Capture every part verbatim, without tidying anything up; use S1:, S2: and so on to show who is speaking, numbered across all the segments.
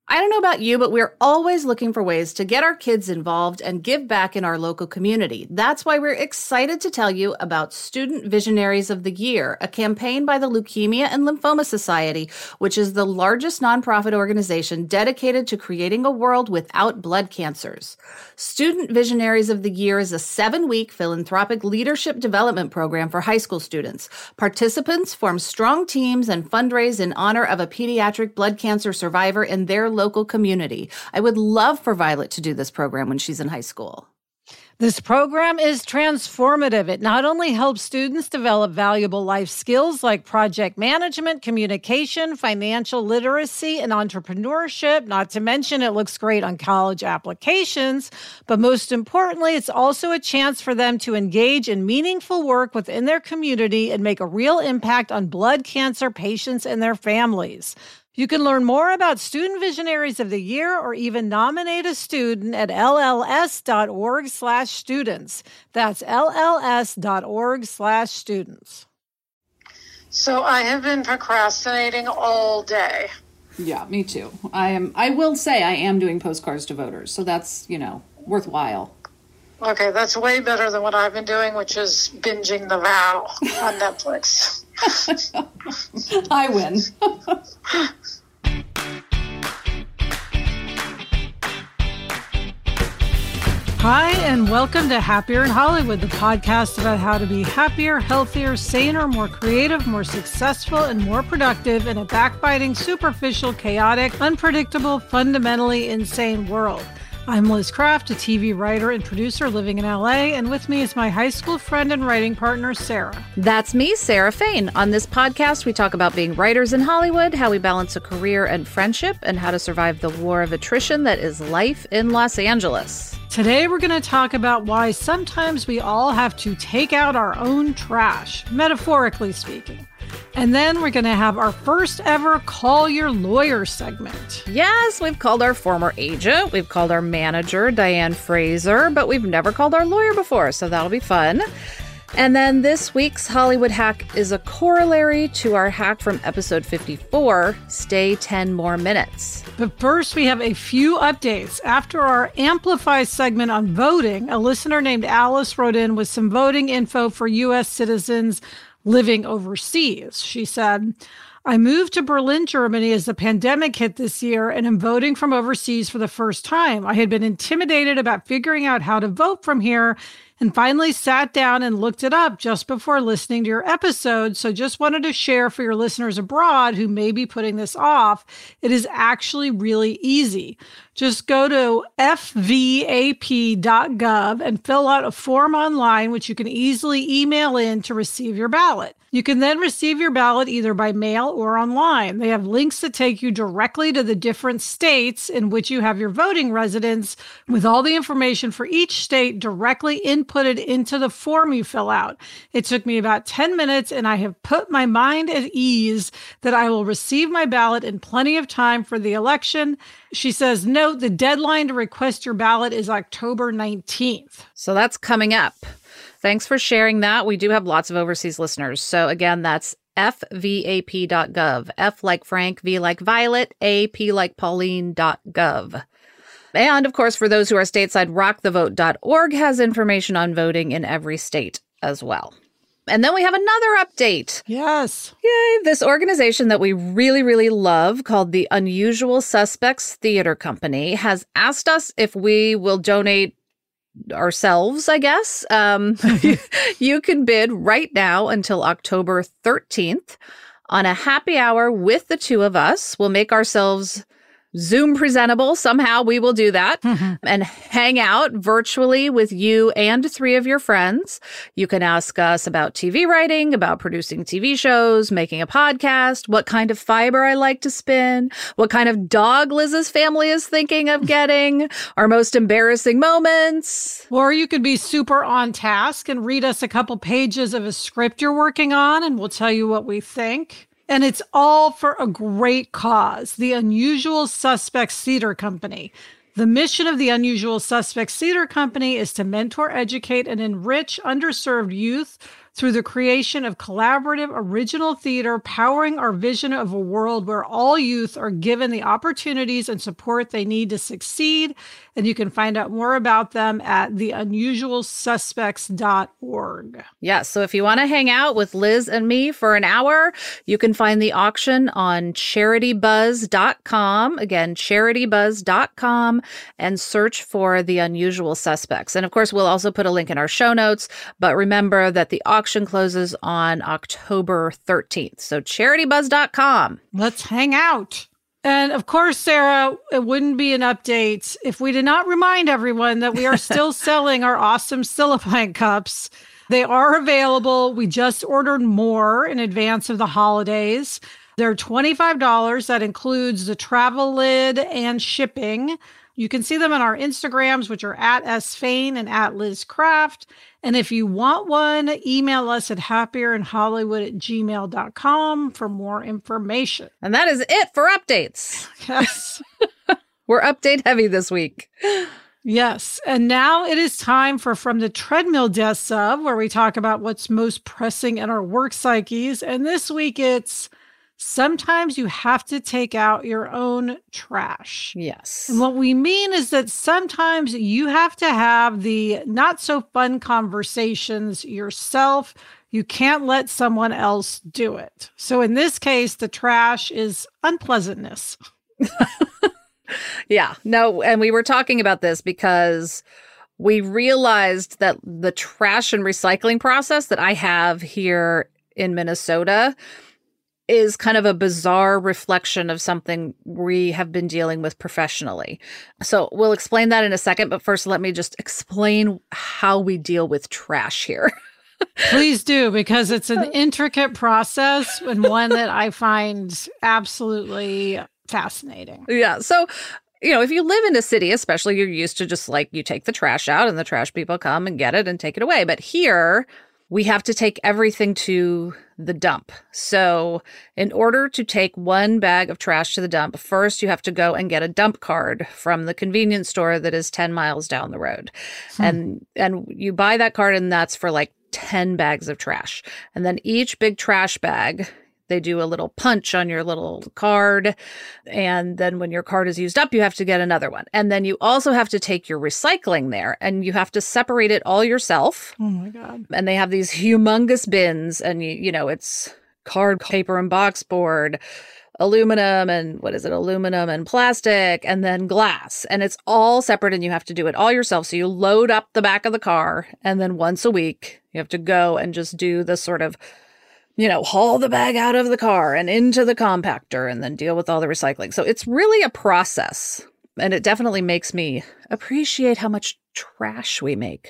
S1: I don't know about you, but we're always looking for ways to get our kids involved and give back in our local community. That's why we're excited to tell you about Student Visionaries of the Year, a campaign by the Leukemia and Lymphoma Society, which is the largest nonprofit organization dedicated to creating a world without blood cancers. Student Visionaries of the Year is a seven-week philanthropic leadership development program for high school students. Participants form strong teams and fundraise in honor of a pediatric blood cancer survivor in their local community. I would love for Violet to do this program when she's in high school.
S2: This program is transformative. It not only helps students develop valuable life skills like project management, communication, financial literacy, and entrepreneurship, not to mention it looks great on college applications, but most importantly, it's also a chance for them to engage in meaningful work within their community and make a real impact on blood cancer patients and their families. You can learn more about Student Visionaries of the Year or even nominate a student at lls.org slash students. That's lls.org slash students.
S3: So I have been procrastinating all day.
S1: Yeah, me too. I am. I will say I am doing postcards to voters, so that's, you know, worthwhile.
S3: Okay, that's way better than what I've been doing, which is binging The Vow on Netflix.
S1: I win.
S2: Hi, and welcome to Happier in Hollywood, the podcast about how to be happier, healthier, saner, more creative, more successful, and more productive in a backbiting, superficial, chaotic, unpredictable, fundamentally insane world. I'm Liz Craft, a T V writer and producer living in L A, and with me is my high school friend and writing partner, Sarah.
S1: That's me, Sarah Fain. On this podcast, we talk about being writers in Hollywood, how we balance a career and friendship, and how to survive the war of attrition that is life in Los Angeles.
S2: Today, we're going to talk about why sometimes we all have to take out our own trash, metaphorically speaking. And then we're going to have our first ever Call Your Lawyer segment.
S1: Yes, we've called our former agent, we've called our manager, Diane Fraser, but we've never called our lawyer before, so that'll be fun. And then this week's Hollywood hack is a corollary to our hack from episode fifty-four, Stay ten More Minutes.
S2: But first, we have a few updates. After our Amplify segment on voting, a listener named Alice wrote in with some voting info for U S citizens living overseas. She said, I moved to Berlin, Germany as the pandemic hit this year and am voting from overseas for the first time. I had been intimidated about figuring out how to vote from here and finally sat down and looked it up just before listening to your episode. So just wanted to share for your listeners abroad who may be putting this off, it is actually really easy. Just go to f v a p dot gov and fill out a form online, which you can easily email in to receive your ballot. You can then receive your ballot either by mail or online. They have links that take you directly to the different states in which you have your voting residence, with all the information for each state directly inputted into the form you fill out. It took me about ten minutes, and I have put my mind at ease that I will receive my ballot in plenty of time for the election. She says, note, the deadline to request your ballot is October nineteenth.
S1: So that's coming up. Thanks for sharing that. We do have lots of overseas listeners. So again, that's f v a p dot gov. F like Frank, V like Violet, A, P like Pauline dot gov. And of course, for those who are stateside, rock the vote dot org has information on voting in every state as well. And then we have another update.
S2: Yes.
S1: Yay. This organization that we really, really love, called the Unusual Suspects Theater Company, has asked us if we will donate ourselves, I guess. Um, you can bid right now until October thirteenth on a happy hour with the two of us. We'll make ourselves Zoom presentable. Somehow we will do that mm-hmm. and hang out virtually with you and three of your friends. You can ask us about T V writing, about producing T V shows, making a podcast, what kind of fiber I like to spin, what kind of dog Liz's family is thinking of getting, our most embarrassing moments.
S2: Or you could be super on task and read us a couple pages of a script you're working on, and we'll tell you what we think. And it's all for a great cause, the Unusual Suspects Theater Company. The mission of the Unusual Suspects Theater Company is to mentor, educate, and enrich underserved youth through the creation of collaborative original theater, powering our vision of a world where all youth are given the opportunities and support they need to succeed. And you can find out more about them at the unusual suspects dot org.
S1: Yeah, so if you want to hang out with Liz and me for an hour, you can find the auction on charity buzz dot com. Again, charity buzz dot com, and search for The Unusual Suspects. And of course, we'll also put a link in our show notes, but remember that the auction closes on October thirteenth. So charity buzz dot com.
S2: Let's hang out. And of course, Sarah, it wouldn't be an update if we did not remind everyone that we are still selling our awesome Silipine cups. They are available. We just ordered more in advance of the holidays. They're twenty-five dollars. That includes the travel lid and shipping. You can see them on our Instagrams, which are at sfain and at lizcraft. And if you want one, email us at happierin hollywood at gmail dot com for more information.
S1: And that is it for updates.
S2: Yes.
S1: We're update heavy this week.
S2: Yes. And now it is time for From the Treadmill Desk Of, where we talk about what's most pressing in our work psyches. And this week it's sometimes you have to take out your own trash.
S1: Yes.
S2: And what we mean is that sometimes you have to have the not so fun conversations yourself. You can't let someone else do it. So in this case, the trash is unpleasantness.
S1: Yeah, no, and we were talking about this because we realized that the trash and recycling process that I have here in Minnesota is kind of a bizarre reflection of something we have been dealing with professionally. So we'll explain that in a second, but first let me just explain how we deal with trash here.
S2: Please do, because it's an intricate process and one that I find absolutely fascinating.
S1: Yeah. So, you know, if you live in a city, especially, you're used to just like you take the trash out and the trash people come and get it and take it away. But here we have to take everything to the dump. So in order to take one bag of trash to the dump, first you have to go and get a dump card from the convenience store that is ten miles down the road. Hmm. And and you buy that card, and that's for like ten bags of trash. And then each big trash bag, they do a little punch on your little card. And then when your card is used up, you have to get another one. And then you also have to take your recycling there, and you have to separate it all yourself.
S2: Oh my God.
S1: And they have these humongous bins, and you, you know, it's card, paper, and box board, aluminum, and what is it? Aluminum and plastic, and then glass. And it's all separate, and you have to do it all yourself. So you load up the back of the car, and then once a week, you have to go and just do this sort of, you know, haul the bag out of the car and into the compactor and then deal with all the recycling. So it's really a process. And it definitely makes me appreciate how much trash we make.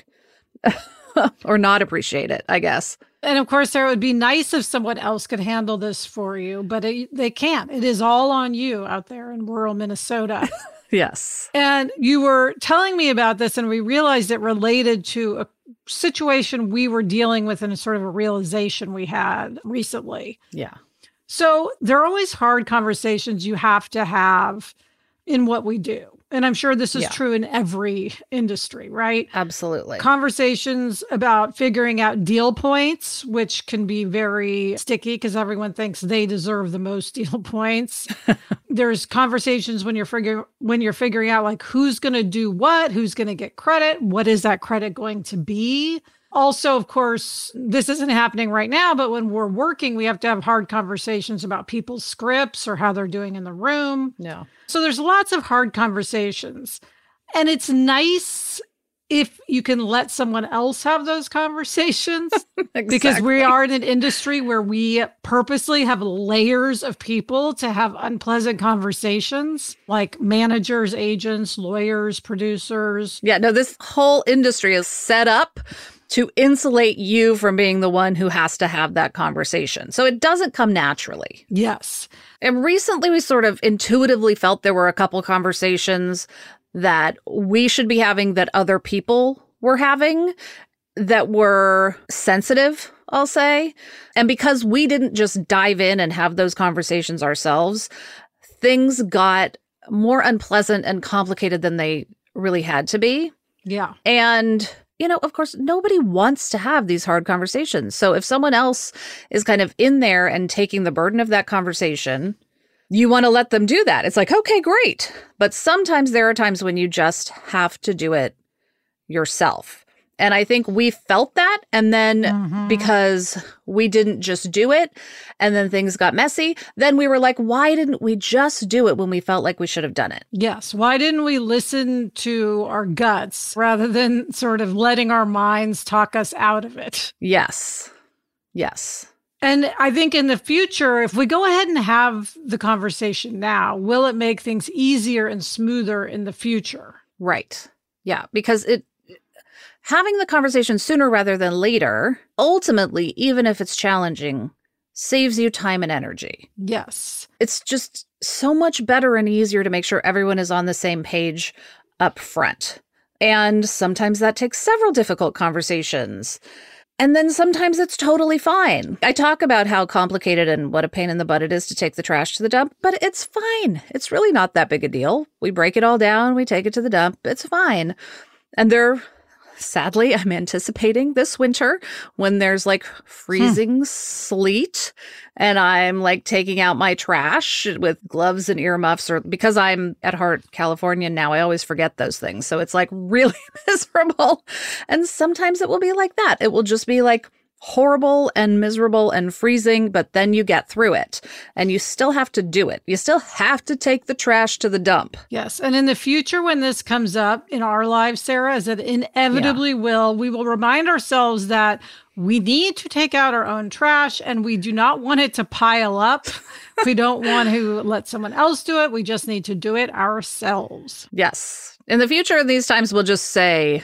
S1: Or not appreciate it, I guess.
S2: And of course, there would be nice if someone else could handle this for you, but it, they can't. It is all on you out there in rural Minnesota.
S1: Yes.
S2: And you were telling me about this, and we realized it related to a situation we were dealing with and a sort of a realization we had recently.
S1: Yeah.
S2: So there are always hard conversations you have to have in what we do. And I'm sure this is
S1: Yeah.
S2: true in every industry, right?
S1: Absolutely.
S2: Conversations about figuring out deal points, which can be very sticky because everyone thinks they deserve the most deal points. There's conversations when you're figuring when you're figuring out like who's going to do what, who's going to get credit, what is that credit going to be? Also, of course, this isn't happening right now, but when we're working, we have to have hard conversations about people's scripts or how they're doing in the room.
S1: Yeah.
S2: So there's lots of hard conversations. And it's nice if you can let someone else have those conversations.
S1: Exactly.
S2: Because we are in an industry where we purposely have layers of people to have unpleasant conversations, like managers, agents, lawyers, producers.
S1: Yeah, no, this whole industry is set up to insulate you from being the one who has to have that conversation. So it doesn't come naturally.
S2: Yes.
S1: And recently we sort of intuitively felt there were a couple conversations that we should be having that other people were having that were sensitive, I'll say. And because we didn't just dive in and have those conversations ourselves, things got more unpleasant and complicated than they really had to be.
S2: Yeah.
S1: And you know, of course, nobody wants to have these hard conversations. So if someone else is kind of in there and taking the burden of that conversation, you want to let them do that. It's like, okay, great. But sometimes there are times when you just have to do it yourself. And I think we felt that. And then mm-hmm. because we didn't just do it and then things got messy, then we were like, why didn't we just do it when we felt like we should have done it?
S2: Yes. Why didn't we listen to our guts rather than sort of letting our minds talk us out of it?
S1: Yes. Yes.
S2: And I think in the future, if we go ahead and have the conversation now, will it make things easier and smoother in the future?
S1: Right. Yeah. Because it, having the conversation sooner rather than later, ultimately, even if it's challenging, saves you time and energy.
S2: Yes.
S1: It's just so much better and easier to make sure everyone is on the same page up front. And sometimes that takes several difficult conversations. And then sometimes it's totally fine. I talk about how complicated and what a pain in the butt it is to take the trash to the dump, but it's fine. It's really not that big a deal. We break it all down, we take it to the dump, it's fine. And they're Sadly, I'm anticipating this winter when there's like freezing hmm. sleet and I'm like taking out my trash with gloves and earmuffs, or because I'm at heart Californian now, I always forget those things. So it's like really miserable. And sometimes it will be like that. It will just be like horrible and miserable and freezing, but then you get through it and you still have to do it. You still have to take the trash to the dump.
S2: Yes. And in the future, when this comes up in our lives, Sarah, as it inevitably yeah. will, we will remind ourselves that we need to take out our own trash and we do not want it to pile up. We don't want to let someone else do it. We just need to do it ourselves.
S1: Yes. In the future, in these times, we'll just say,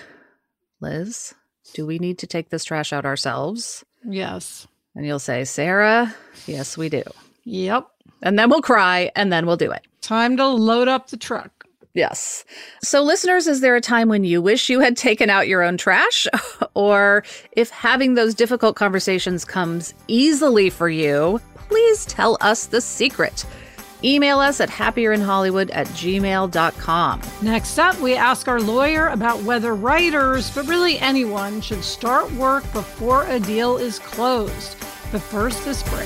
S1: Liz, do we need to take this trash out ourselves?
S2: Yes.
S1: And you'll say, Sarah, yes, we do.
S2: Yep.
S1: And then we'll cry and then we'll do it.
S2: Time to load up the truck.
S1: Yes. So listeners, is there a time when you wish you had taken out your own trash? Or if having those difficult conversations comes easily for you, please tell us the secret. Email us at happierinhollywood at gmail dot com.
S2: Next up, we ask our lawyer about whether writers, but really anyone, should start work before a deal is closed. But first, this break.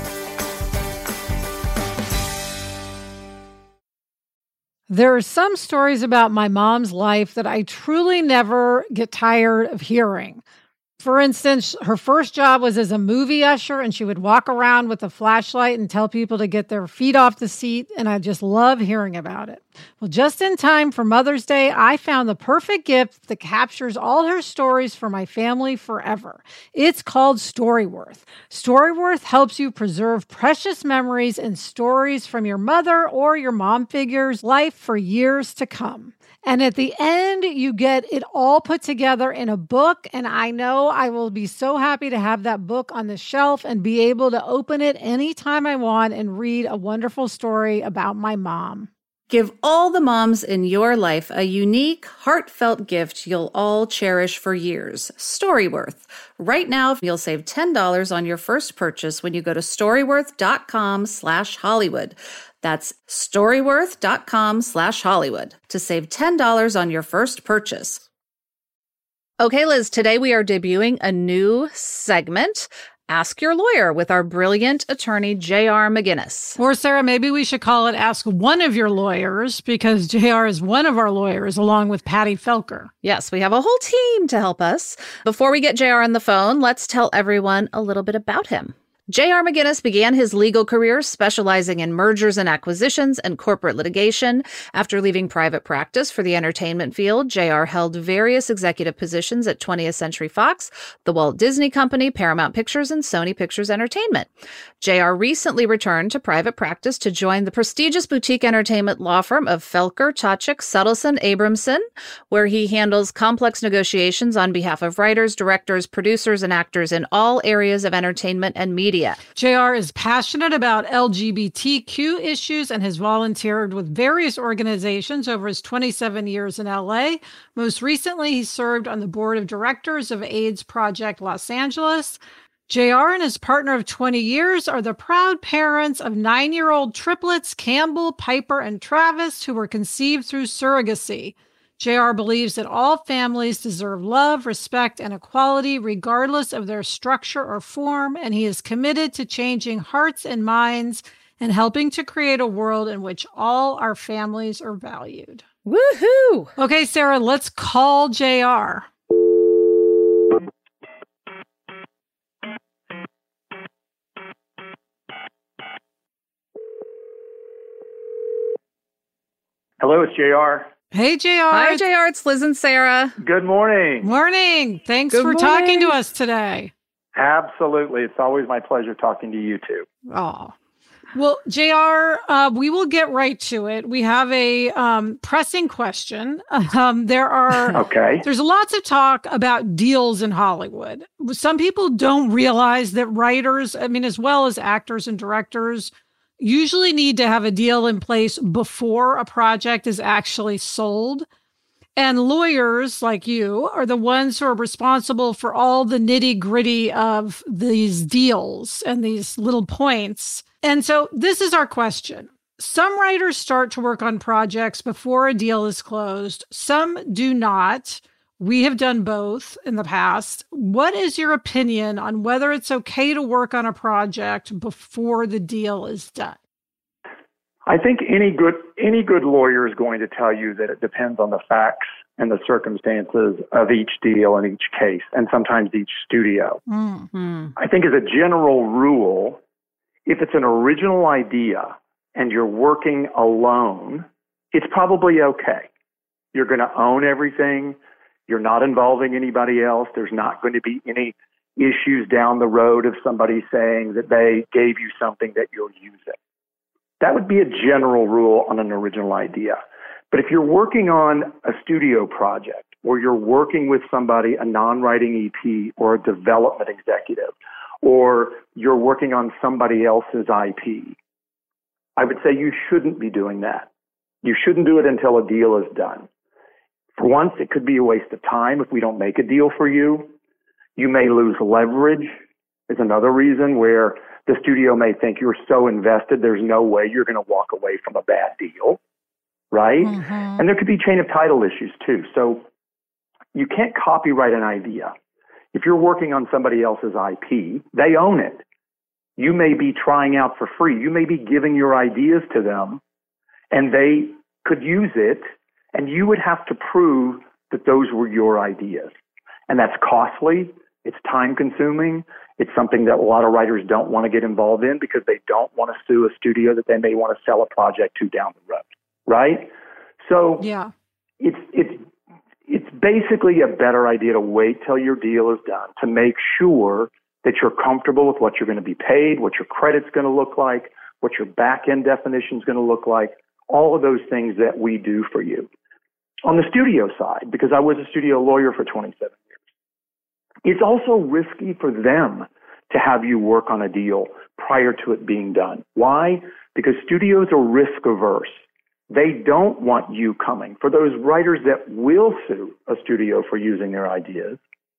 S2: There are some stories about my mom's life that I truly never get tired of hearing. For instance, her first job was as a movie usher, and she would walk around with a flashlight and tell people to get their feet off the seat, and I just love hearing about it. Well, just in time for Mother's Day, I found the perfect gift that captures all her stories for my family forever. It's called Storyworth. Storyworth helps you preserve precious memories and stories from your mother or your mom figure's life for years to come. And at the end, you get it all put together in a book. And I know I will be so happy to have that book on the shelf and be able to open it anytime I want and read a wonderful story about my mom.
S1: Give all the moms in your life a unique, heartfelt gift you'll all cherish for years. Storyworth. Right now, you'll save ten dollars on your first purchase when you go to storyworth.com slash Hollywood. That's storyworth.com slash Hollywood to save ten dollars on your first purchase. Okay, Liz, today we are debuting a new segment, Ask Your Lawyer, with our brilliant attorney, J R. McGinnis.
S2: Or, Sarah, maybe we should call it Ask One of Your Lawyers, because J R is one of our lawyers, along with Patty Felker.
S1: Yes, we have a whole team to help us. Before we get J R on the phone, let's tell everyone a little bit about him. J R. McGinnis began his legal career specializing in mergers and acquisitions and corporate litigation. After leaving private practice for the entertainment field, J R held various executive positions at twentieth Century Fox, the Walt Disney Company, Paramount Pictures, and Sony Pictures Entertainment. J R recently returned to private practice to join the prestigious boutique entertainment law firm of Felker, Tachik, Suttleson, Abramson, where he handles complex negotiations on behalf of writers, directors, producers, and actors in all areas of entertainment and media.
S2: J R is passionate about L G B T Q issues and has volunteered with various organizations over his twenty-seven years in L A. Most recently, he served on the board of directors of AIDS Project Los Angeles. J R and his partner of twenty years are the proud parents of nine-year-old triplets Campbell, Piper, and Travis, who were conceived through surrogacy. J R believes that all families deserve love, respect, and equality, regardless of their structure or form, and he is committed to changing hearts and minds and helping to create a world in which all our families are valued.
S1: Woohoo!
S2: Okay, Sarah, let's call J R.
S4: Hello, it's J R.
S2: Hey, J R.
S1: Hi, J R. It's Liz and Sarah.
S4: Good morning.
S2: Morning. Thanks
S1: Good
S2: for
S1: morning.
S2: talking to us today.
S4: Absolutely. It's always my pleasure talking to you too.
S2: Oh. Well, J R, uh, we will get right to it. We have a um, pressing question. Um, there are
S4: Okay.
S2: There's lots of talk about deals in Hollywood. Some people don't realize that writers, I mean, as well as actors and directors, usually need to have a deal in place before a project is actually sold. And lawyers like you are the ones who are responsible for all the nitty gritty of these deals and these little points. And so this is our question. Some writers start to work on projects before a deal is closed. Some do not. We have done both in the past. What is your opinion on whether it's okay to work on a project before the deal is done?
S4: I think any good any good lawyer is going to tell you that it depends on the facts and the circumstances of each deal and each case, and sometimes each studio.
S2: Mm-hmm.
S4: I think as a general rule, if it's an original idea and you're working alone, it's probably okay. You're going to own everything. You're not involving anybody else. There's not going to be any issues down the road of somebody saying that they gave you something that you'll use it. That would be a general rule on an original idea. But if you're working on a studio project or you're working with somebody, a non-writing E P or a development executive, or you're working on somebody else's I P, I would say you shouldn't be doing that. You shouldn't do it until a deal is done. For once, it could be a waste of time if we don't make a deal for you. You may lose leverage is another reason where the studio may think you're so invested, there's no way you're going to walk away from a bad deal, right?
S2: Mm-hmm.
S4: And there could be chain of title issues too. So you can't copyright an idea. If you're working on somebody else's I P, they own it. You may be trying out for free. You may be giving your ideas to them, and they could use it, and you would have to prove that those were your ideas. And that's costly. It's time-consuming. It's something that a lot of writers don't want to get involved in because they don't want to sue a studio that they may want to sell a project to down the road, right? So
S2: Yeah.
S4: it's it's it's basically a better idea to wait till your deal is done to make sure that you're comfortable with what you're going to be paid, what your credit's going to look like, what your back-end definition is going to look like, all of those things that we do for you. On the studio side, because I was a studio lawyer for twenty-seven years, it's also risky for them to have you work on a deal prior to it being done. Why? Because studios are risk averse. They don't want you coming. For those writers that will sue a studio for using their ideas,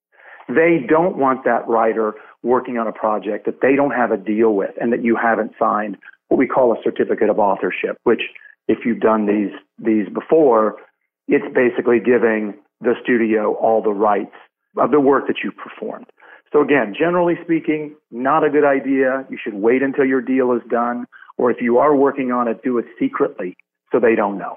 S4: they don't want that writer working on a project that they don't have a deal with and that you haven't signed what we call a certificate of authorship, which if you've done these these before, it's basically giving the studio all the rights of the work that you've performed. So again, generally speaking, not a good idea. You should wait until your deal is done, or if you are working on it, do it secretly so they don't know.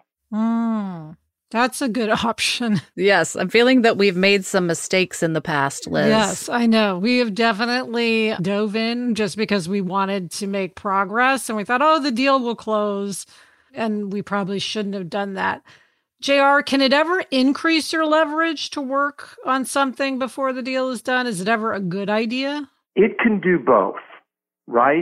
S2: Mm, that's a good option.
S1: Yes, I'm feeling that we've made some mistakes in the past, Liz.
S2: Yes, I know. We have definitely dove in just because we wanted to make progress and we thought, oh, the deal will close. And we probably shouldn't have done that. J R, can it ever increase your leverage to work on something before the deal is done? Is it ever a good idea?
S4: It can do both, right?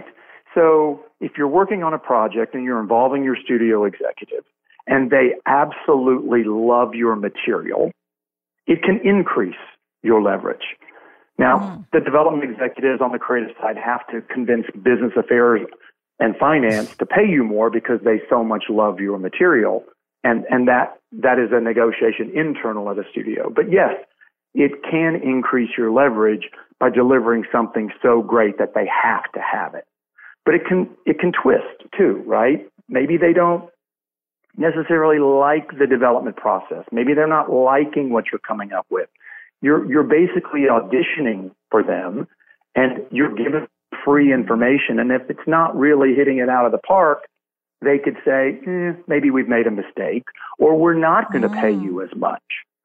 S4: So if you're working on a project and you're involving your studio executive and they absolutely love your material, it can increase your leverage. Now, mm. the development executives on the creative side have to convince business affairs and finance to pay you more because they so much love your material. And and that that is a negotiation internal at a studio. But yes, it can increase your leverage by delivering something so great that they have to have it. But it can it can twist too, right? Maybe they don't necessarily like the development process. Maybe they're not liking what you're coming up with. You're you're basically auditioning for them, and you're given free information. And if it's not really hitting it out of the park, they could say, eh, maybe we've made a mistake, or we're not going to mm. pay you as much.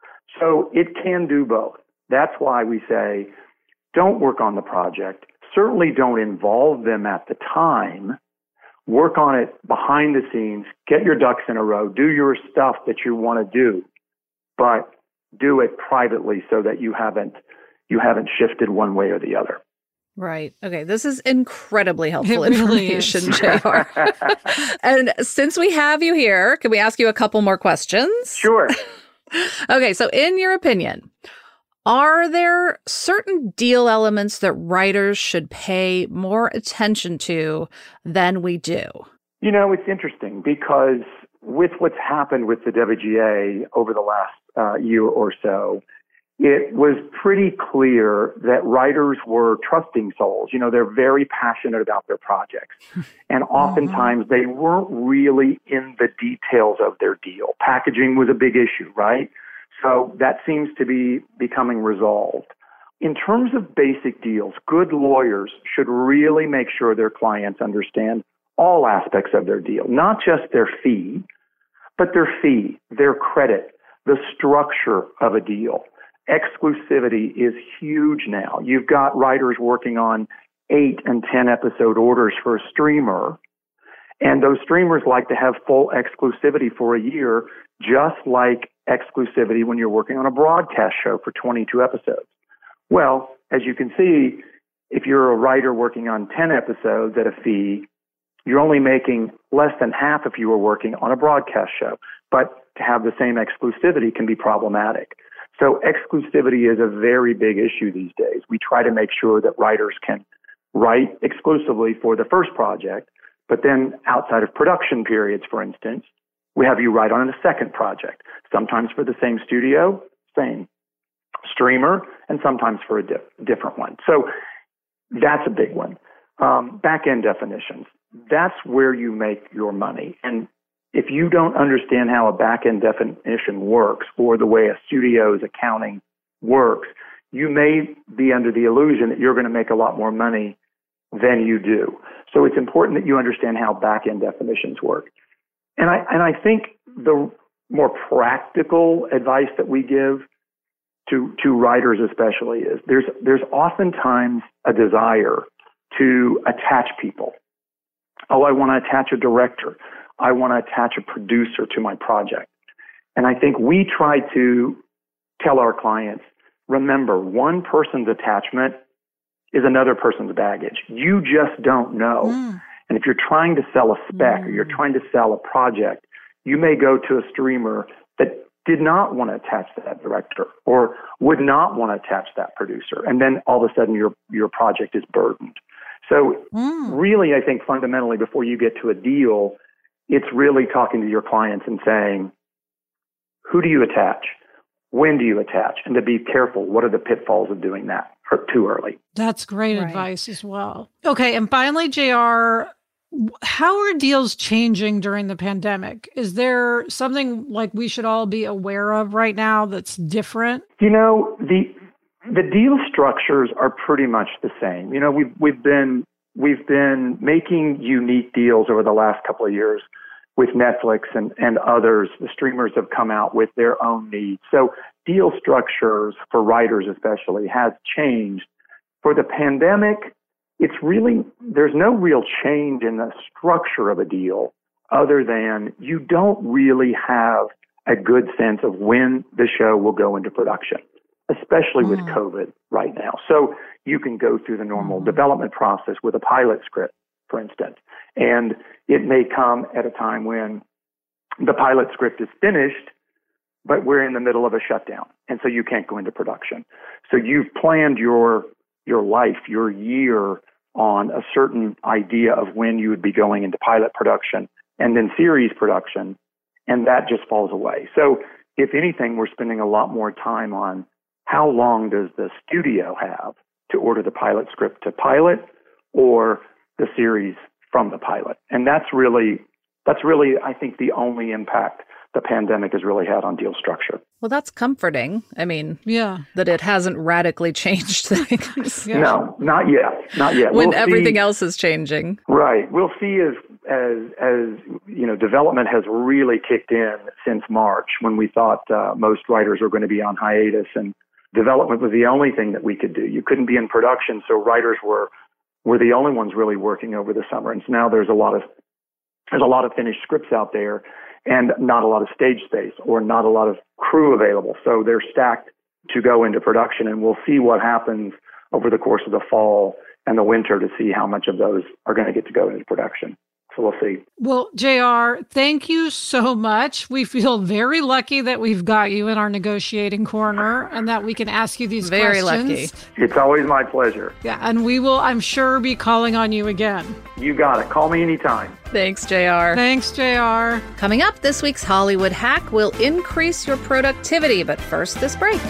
S4: So it can do both. That's why we say, don't work on the project. Certainly don't involve them at the time. Work on it behind the scenes. Get your ducks in a row. Do your stuff that you want to do, but do it privately so that you haven't you haven't shifted one way or the other.
S1: Right. Okay. This is incredibly helpful
S2: It really
S1: information, J R. And since we have you here, can we ask you a couple more questions?
S4: Sure.
S1: Okay. So in your opinion, are there certain deal elements that writers should pay more attention to than we do?
S4: You know, it's interesting because with what's happened with the W G A over the last uh, year or so, it was pretty clear that writers were trusting souls. You know, they're very passionate about their projects. And oftentimes they weren't really in the details of their deal. Packaging was a big issue, right? So that seems to be becoming resolved. In terms of basic deals, good lawyers should really make sure their clients understand all aspects of their deal, not just their fee, but their fee, their credit, the structure of a deal. Exclusivity is huge now. You've got writers working on eight and ten episode orders for a streamer, and those streamers like to have full exclusivity for a year, just like exclusivity when you're working on a broadcast show for twenty-two episodes. Well, as you can see, if you're a writer working on ten episodes at a fee, you're only making less than half if you were working on a broadcast show. But to have the same exclusivity can be problematic. So exclusivity is a very big issue these days. We try to make sure that writers can write exclusively for the first project, but then outside of production periods, for instance, we have you write on a second project, sometimes for the same studio, same streamer, and sometimes for a di- different one. So that's a big one. Um, back-end definitions, that's where you make your money. And if you don't understand how a back-end definition works or the way a studio's accounting works, you may be under the illusion that you're going to make a lot more money than you do. So it's important that you understand how back-end definitions work. And I and I think the more practical advice that we give to to writers especially is there's there's oftentimes a desire to attach people. Oh, I want to attach a director. I want to attach a producer to my project. And I think we try to tell our clients, remember, one person's attachment is another person's baggage. You just don't know. Mm. And if you're trying to sell a spec mm. or you're trying to sell a project, you may go to a streamer that did not want to attach that director or would not want to attach that producer. And then all of a sudden your your project is burdened. So mm. really, I think fundamentally before you get to a deal, it's really talking to your clients and saying, who do you attach? When do you attach? And to be careful, what are the pitfalls of doing that too early?
S2: That's great right. advice as well. Okay, and finally, J R, how are deals changing during the pandemic? Is there something like we should all be aware of right now that's different?
S4: You know, the the deal structures are pretty much the same. You know, we've we've been we've been making unique deals over the last couple of years with Netflix and, and others. The streamers have come out with their own needs. So deal structures for writers especially has changed. For the pandemic, it's really, there's no real change in the structure of a deal other than you don't really have a good sense of when the show will go into production, especially mm. with COVID right now. So you can go through the normal mm. development process with a pilot script, for instance, and it may come at a time when the pilot script is finished, but we're in the middle of a shutdown, and so you can't go into production. So you've planned your your life, your year on a certain idea of when you would be going into pilot production and then series production, and that just falls away. So if anything, we're spending a lot more time on how long does the studio have to order the pilot script to pilot or the series from the pilot. And that's really that's really, I think, the only impact the pandemic has really had on deal structure.
S1: Well, that's comforting. I mean,
S2: yeah,
S1: that it hasn't radically changed things.
S4: yeah. No, not yet. Not yet.
S1: When
S4: we'll
S1: everything
S4: see,
S1: else is changing.
S4: Right. We'll see as, as, as, you know, development has really kicked in since March, when we thought uh, most writers were going to be on hiatus, and development was the only thing that we could do. You couldn't be in production, so writers were were the only ones really working over the summer. And so now there's a lot of there's a lot of finished scripts out there, and not a lot of stage space or not a lot of crew available. So they're stacked to go into production, and we'll see what happens over the course of the fall and the winter to see how much of those are going to get to go into production. So we'll see.
S2: Well, J R, thank you so much. We feel very lucky that we've got you in our negotiating corner and that we can ask you these
S1: very
S2: questions.
S1: Very lucky.
S4: It's always my pleasure.
S2: Yeah, and we will, I'm sure, be calling on you again.
S4: You got it. Call me anytime.
S1: Thanks, J R.
S2: Thanks, J R.
S1: Coming up, this week's Hollywood hack will increase your productivity. But first, this break.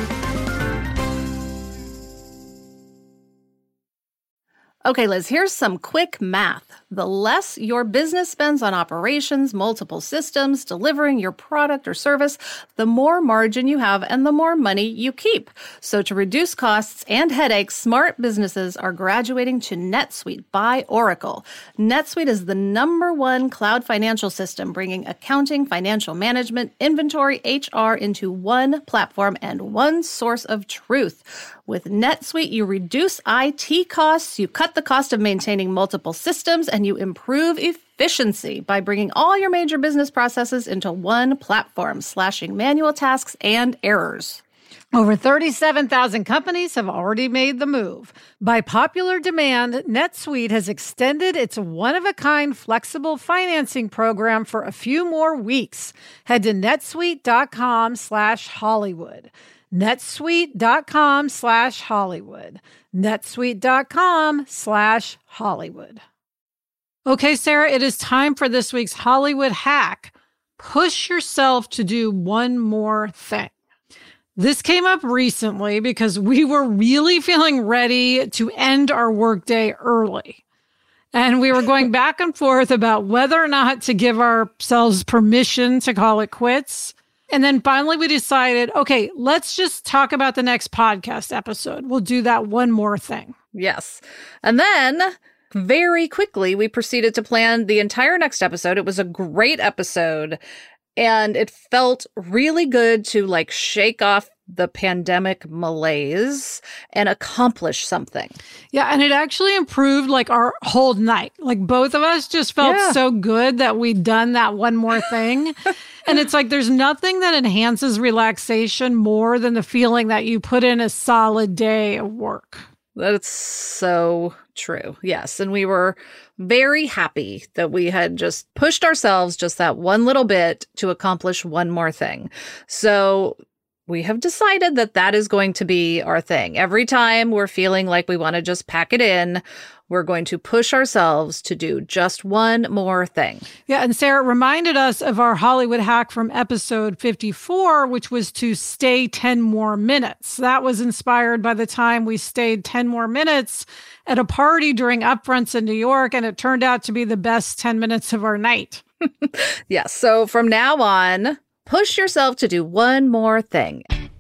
S1: Okay, Liz, here's some quick math. The less your business spends on operations, multiple systems, delivering your product or service, the more margin you have and the more money you keep. So to reduce costs and headaches, smart businesses are graduating to NetSuite by Oracle. NetSuite is the number one cloud financial system, bringing accounting, financial management, inventory, H R into one platform and one source of truth. With NetSuite, you reduce I T costs, you cut the cost of maintaining multiple systems, and you improve efficiency by bringing all your major business processes into one platform, slashing manual tasks and errors.
S2: Over thirty-seven thousand companies have already made the move. By popular demand, NetSuite has extended its one-of-a-kind flexible financing program for a few more weeks. Head to netsuite.com slash Hollywood. netsuite.com slash Hollywood. netsuite.com slash Hollywood. Okay, Sarah, it is time for this week's Hollywood hack. Push yourself to do one more thing. This came up recently because we were really feeling ready to end our workday early. And we were going back and forth about whether or not to give ourselves permission to call it quits. And then finally we decided, okay, let's just talk about the next podcast episode. We'll do that one more thing.
S1: Yes. And then very quickly we proceeded to plan the entire next episode. It was a great episode. And it felt really good to like shake off the pandemic malaise and accomplish something.
S2: Yeah, and it actually improved like our whole night. Like both of us just felt
S1: yeah.
S2: so good that we'd done that one more thing. And it's like there's nothing that enhances relaxation more than the feeling that you put in a solid day of work.
S1: That's so true. Yes. And we were very happy that we had just pushed ourselves just that one little bit to accomplish one more thing. So we have decided that that is going to be our thing. Every time we're feeling like we want to just pack it in, we're going to push ourselves to do just one more thing.
S2: Yeah, and Sarah reminded us of our Hollywood hack from episode fifty-four, which was to stay ten more minutes. That was inspired by the time we stayed ten more minutes at a party during Upfronts in New York, and it turned out to be the best ten minutes of our night.
S1: Yes, so from now on, push yourself to do one more thing.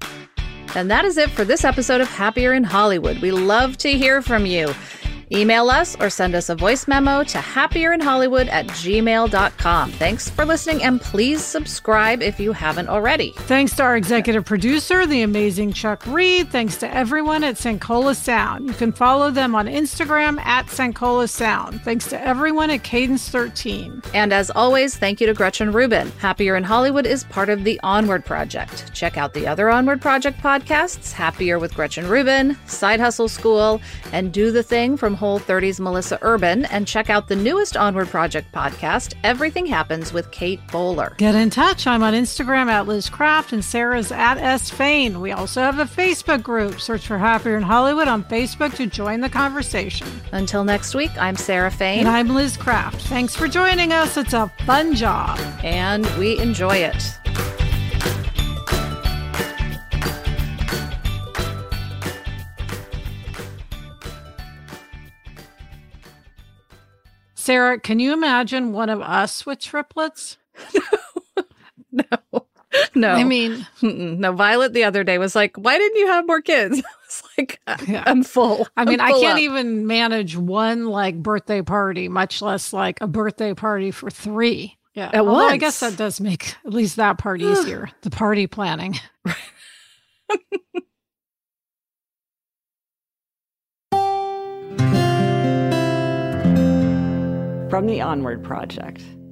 S1: And that is it for this episode of Happier in Hollywood. We love to hear from you. Email us or send us a voice memo to happierinhollywood at gmail dot com. Thanks for listening, and please subscribe if you haven't already.
S2: Thanks to our executive producer, the amazing Chuck Reed. Thanks to everyone at Sankola Sound. You can follow them on Instagram at Sankola Sound. Thanks to everyone at Cadence thirteen.
S1: And as always, thank you to Gretchen Rubin. Happier in Hollywood is part of the Onward Project. Check out the other Onward Project podcasts, Happier with Gretchen Rubin, Side Hustle School, and Do the Thing from Whole thirty's Melissa Urban, and check out the newest Onward Project podcast, Everything Happens with Kate Bowler.
S2: Get in touch. I'm on Instagram at Liz Craft and Sarah's at S Fain. We also have a Facebook group. Search for Happier in Hollywood on Facebook to join the conversation.
S1: Until next week, I'm Sarah Fain.
S2: And I'm Liz Craft. Thanks for joining us. It's a fun job.
S1: And we enjoy it.
S2: Sarah, can you imagine one of us with triplets?
S1: No. No.
S2: I mean,
S1: Mm-mm. No, Violet the other day was like, why didn't you have more kids? I was like,
S2: Yeah.
S1: I'm full.
S2: I mean,
S1: I'm
S2: I
S1: full
S2: can't
S1: up.
S2: even manage one like birthday party, much less like a birthday party for three. Yeah.
S1: At
S2: Although I
S1: once.
S2: guess that does make at least that part easier, the party planning.
S5: From the Onward Project.